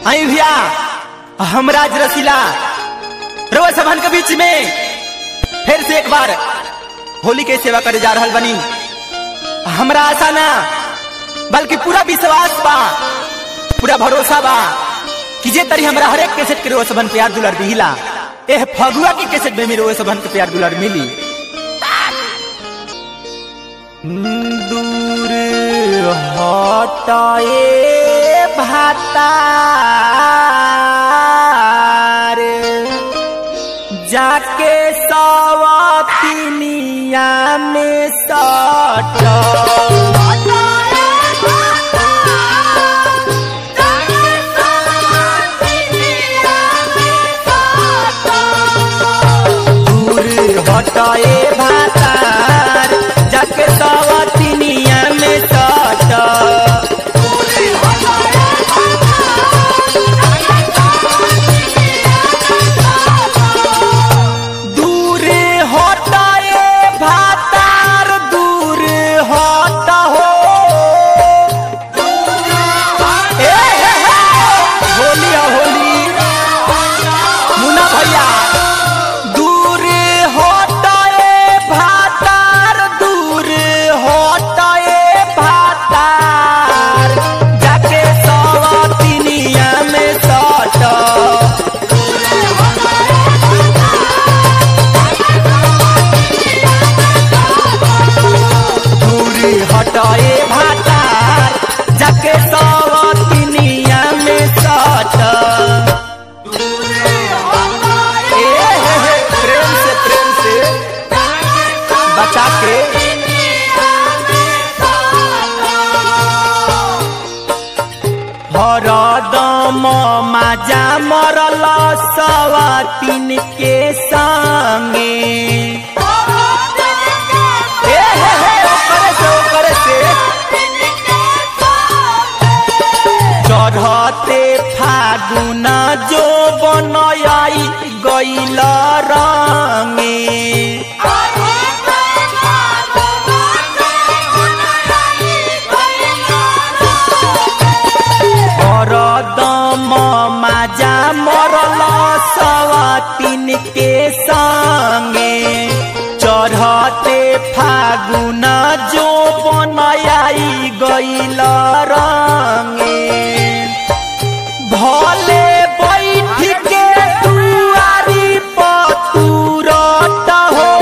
आई भैया हमराज रसीला रउआ सभन के बीच में फिर से एक बार होली के सेवा करे जा रहल बनी। हमरा आशा ना बल्कि पूरा विश्वास बा, पूरा भरोसा बा कि जे तरी हमरा हर एक कैसेट के रउआ सभन प्यार दुलार दिहिला एह फगुआ की कैसेट में रउआ सभन के प्यार दुलार मिली। दूर हटाए भातार जाके सवातिनिया में सट दूर हटाए भातार जाके सवातिनिया में सट हटाए भातार जाके सवातिनिया में सट। प्रेम से बचा के हरदम माजा मरल सवातिन के संगे चढ़ते फागुन जो बनयाई गईल रंगे हरदम माजा मरल सवातिन के संगे चढ़ते फागुन जो बनयाई गईल रंगे भले बैठ के दुआरी पतुरत हो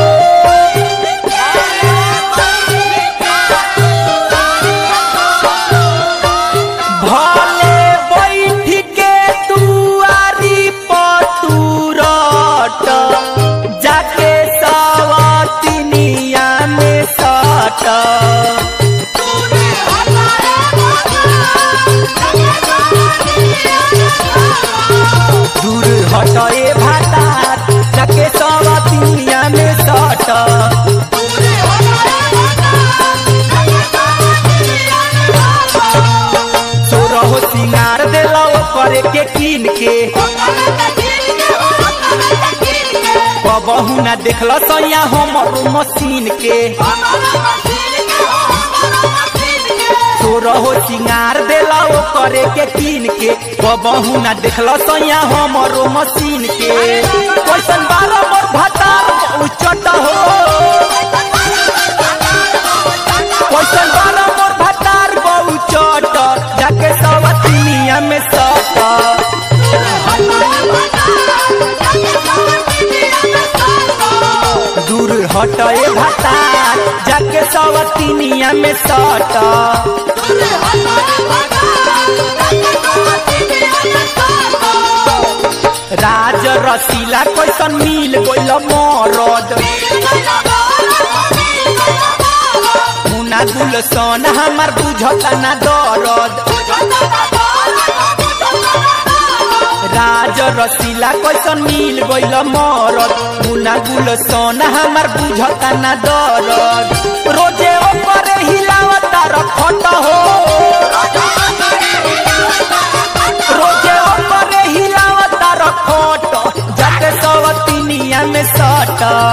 भले बैठ के दुआरी पतुरत जाके सवातिनिया में सट। दूर हटाए भातार जाके सवातिनिया में सट। सोरहो सिंगार देला करे के कीन के कबहू ना देखला सैया हमर मशीन के सोरहो सिंगार देला करे के कीन के कबहू ना देखला सैया हमर मशीन के कैसन बारा मोर भातार उचट हो कैसन बारा मोर भातार बहुचट जाके सवातिनिया में सट। दूर हटाए भातार जाके सवातिनिया में सट। राज रसीला कैसन मिल गइल मरद मुना गुलशन हमार बुझता ना दरद राज रसीला कैसन मिल गइल मरद मुना गुलशन हमार बुझता ना दरद रोजे ओकरे हिलावता रखत हो रोजे ओकरे हिलावता रखत जाके सवातिनिया में सट।